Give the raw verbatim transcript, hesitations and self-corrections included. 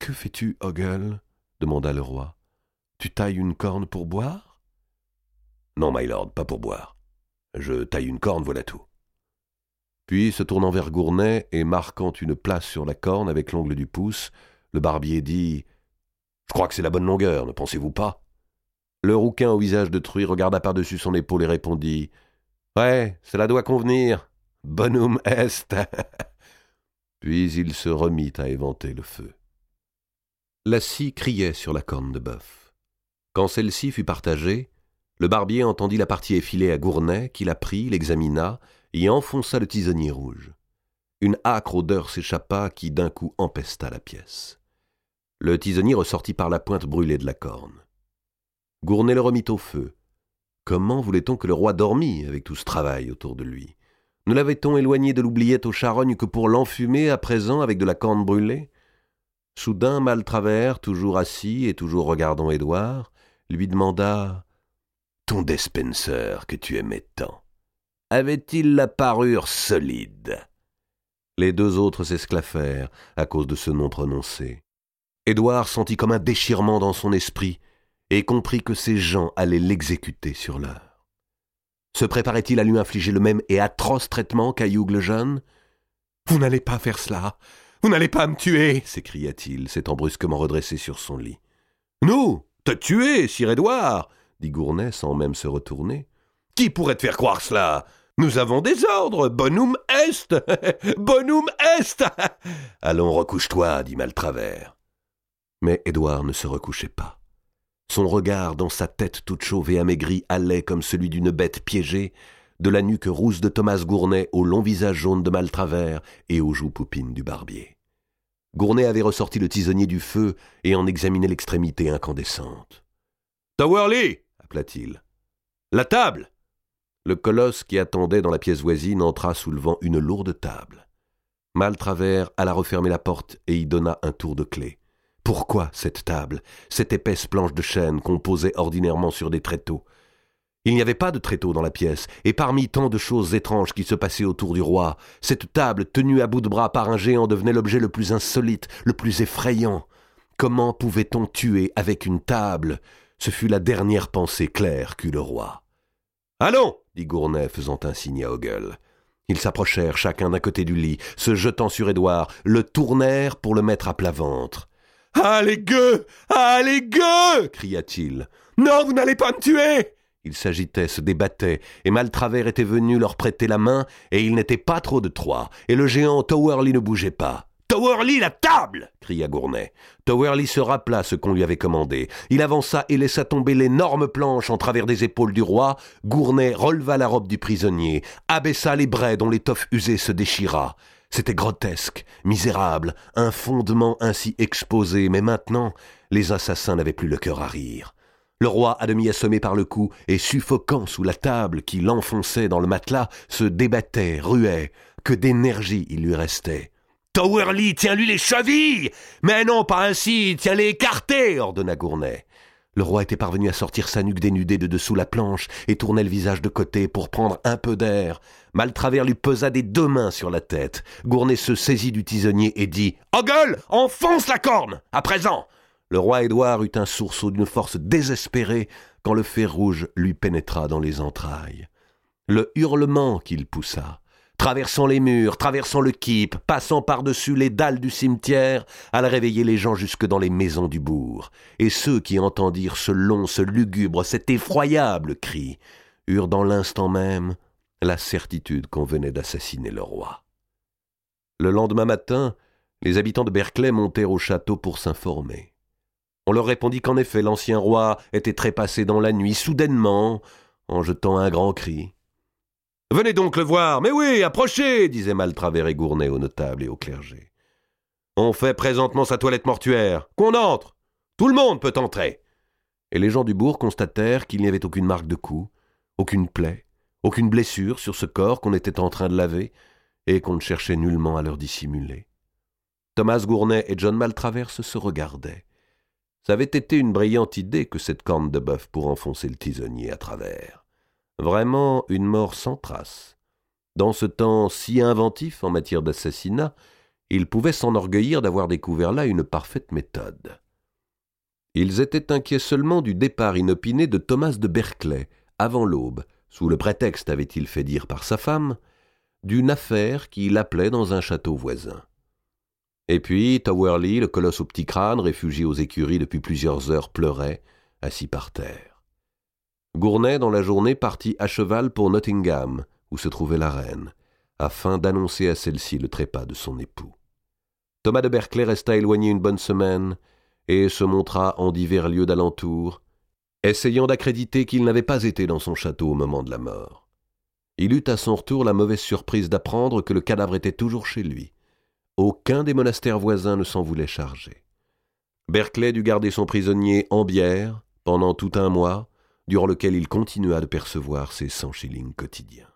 Que fais-tu, Ogle ?» demanda le roi. « Tu tailles une corne pour boire ?»« Non, my lord, pas pour boire. Je taille une corne, voilà tout. » Puis, se tournant vers Gournay et marquant une place sur la corne avec l'ongle du pouce, le barbier dit « Je crois que c'est la bonne longueur, ne pensez-vous pas ?» Le rouquin au visage de truie regarda par-dessus son épaule et répondit « Ouais, cela doit convenir. Bonum est. » Puis il se remit à éventer le feu. La scie criait sur la corne de bœuf. Quand celle-ci fut partagée, le barbier entendit la partie effilée à Gournay, qui la prit, l'examina et enfonça le tisonnier rouge. Une âcre odeur s'échappa qui d'un coup empesta la pièce. Le tisonnier ressortit par la pointe brûlée de la corne. Gournay le remit au feu. Comment voulait-on que le roi dormît avec tout ce travail autour de lui? Ne l'avait-on éloigné de l'oubliette aux charognes que pour l'enfumer à présent avec de la corne brûlée? Soudain, Maltravers, toujours assis et toujours regardant Édouard, lui demanda « Ton Despenser que tu aimais tant, avait-il la parure solide ?» Les deux autres s'esclaffèrent à cause de ce nom prononcé. Édouard sentit comme un déchirement dans son esprit et comprit que ces gens allaient l'exécuter sur l'heure. Se préparait-il à lui infliger le même et atroce traitement qu'à Hugh le jeune? « Vous n'allez pas faire cela! Vous n'allez pas me tuer !» s'écria-t-il, s'étant brusquement redressé sur son lit. « Nous? Te tuer, sire Édouard !» dit Gournay sans même se retourner. « Qui pourrait te faire croire cela? Nous avons des ordres, bonum est. Bonum est. » « Allons, recouche-toi, dit Maltravers. » Mais Édouard ne se recouchait pas. Son regard, dans sa tête toute chauve et amaigrie, allait comme celui d'une bête piégée, de la nuque rousse de Thomas Gournay au long visage jaune de Maltravers et aux joues poupines du barbier. Gournay avait ressorti le tisonnier du feu et en examinait l'extrémité incandescente. « Towerley !» appela-t-il. « La table !» Le colosse qui attendait dans la pièce voisine entra soulevant une lourde table. Maltravers alla refermer la porte et y donna un tour de clé. Pourquoi cette table, cette épaisse planche de chêne qu'on posait ordinairement sur des tréteaux? Il n'y avait pas de tréteaux dans la pièce, et parmi tant de choses étranges qui se passaient autour du roi, cette table tenue à bout de bras par un géant devenait l'objet le plus insolite, le plus effrayant. Comment pouvait-on tuer avec une table? Ce fut la dernière pensée claire qu'eut le roi. « Allons !» dit Gournay, faisant un signe à Ogle. Ils s'approchèrent chacun d'un côté du lit, se jetant sur Édouard, le tournèrent pour le mettre à plat ventre. « Ah, les gueux! Ah, les gueux !» cria-t-il. « Non, vous n'allez pas me tuer !» Ils s'agitaient, se débattaient, et Maltravers était venu leur prêter la main, et il n'était pas trop de trois, et le géant Towerley ne bougeait pas. « Towerley, la table !» cria Gournay. Towerley se rappela ce qu'on lui avait commandé. Il avança et laissa tomber l'énorme planche en travers des épaules du roi. Gournay releva la robe du prisonnier, abaissa les braies dont l'étoffe usée se déchira. C'était grotesque, misérable, un fondement ainsi exposé, mais maintenant, les assassins n'avaient plus le cœur à rire. Le roi, à demi assommé par le cou et suffocant sous la table qui l'enfonçait dans le matelas, se débattait, ruait. Que d'énergie il lui restait. « Towerley, tiens-lui les chevilles !»« Mais non, pas ainsi, tiens-les écartées !» ordonna Gournay. Le roi était parvenu à sortir sa nuque dénudée de dessous la planche et tournait le visage de côté pour prendre un peu d'air. Maltravers lui pesa des deux mains sur la tête. Gournay se saisit du tisonnier et dit « Ogle, enfonce la corne, à présent !» Le roi Édouard eut un sursaut d'une force désespérée quand le fer rouge lui pénétra dans les entrailles. Le hurlement qu'il poussa, traversant les murs, traversant le keep, passant par-dessus les dalles du cimetière, alla réveiller les gens jusque dans les maisons du bourg. Et ceux qui entendirent ce long, ce lugubre, cet effroyable cri, eurent dans l'instant même la certitude qu'on venait d'assassiner le roi. Le lendemain matin, les habitants de Berkeley montèrent au château pour s'informer. On leur répondit qu'en effet l'ancien roi était trépassé dans la nuit, soudainement, en jetant un grand cri. « Venez donc le voir, mais oui, approchez !» disaient Maltravers et Gournay aux notables et au clergé. « On fait présentement sa toilette mortuaire. Qu'on entre! Tout le monde peut entrer !» Et les gens du bourg constatèrent qu'il n'y avait aucune marque de coup, aucune plaie, aucune blessure sur ce corps qu'on était en train de laver et qu'on ne cherchait nullement à leur dissimuler. Thomas Gournay et John Maltravers se regardaient. Ça avait été une brillante idée que cette corne de bœuf pour enfoncer le tisonnier à travers. Vraiment une mort sans trace. Dans ce temps si inventif en matière d'assassinat, ils pouvaient s'enorgueillir d'avoir découvert là une parfaite méthode. Ils étaient inquiets seulement du départ inopiné de Thomas de Berkeley, avant l'aube, sous le prétexte, avait-il fait dire par sa femme, d'une affaire qui l'appelait dans un château voisin. Et puis Towerley, le colosse au petit crâne, réfugié aux écuries depuis plusieurs heures, pleurait, assis par terre. Gournay, dans la journée, partit à cheval pour Nottingham, où se trouvait la reine, afin d'annoncer à celle-ci le trépas de son époux. Thomas de Berkeley resta éloigné une bonne semaine et se montra en divers lieux d'alentour, essayant d'accréditer qu'il n'avait pas été dans son château au moment de la mort. Il eut à son retour la mauvaise surprise d'apprendre que le cadavre était toujours chez lui. Aucun des monastères voisins ne s'en voulait charger. Berkeley dut garder son prisonnier en bière pendant tout un mois, durant lequel il continua de percevoir ses cent shillings quotidiens.